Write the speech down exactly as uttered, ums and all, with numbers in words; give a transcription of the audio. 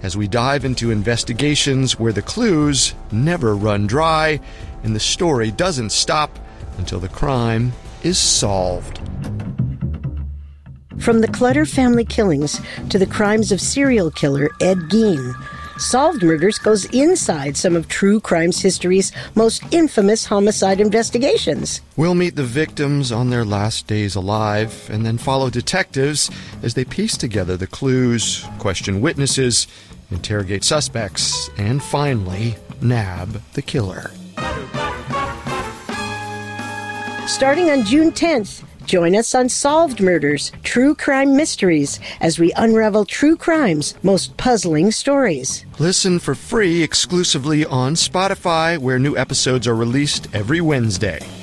as we dive into investigations where the clues never run dry and the story doesn't stop until the crime is solved. From the Clutter family killings to the crimes of serial killer Ed Gein, Solved Murders goes inside some of true crime's history's most infamous homicide investigations. We'll meet the victims on their last days alive and then follow detectives as they piece together the clues, question witnesses, interrogate suspects, and finally, nab the killer. Starting on June tenth, join us on Solved Murders, True Crime Mysteries, as we unravel true crime's most puzzling stories. Listen for free exclusively on Spotify, where new episodes are released every Wednesday.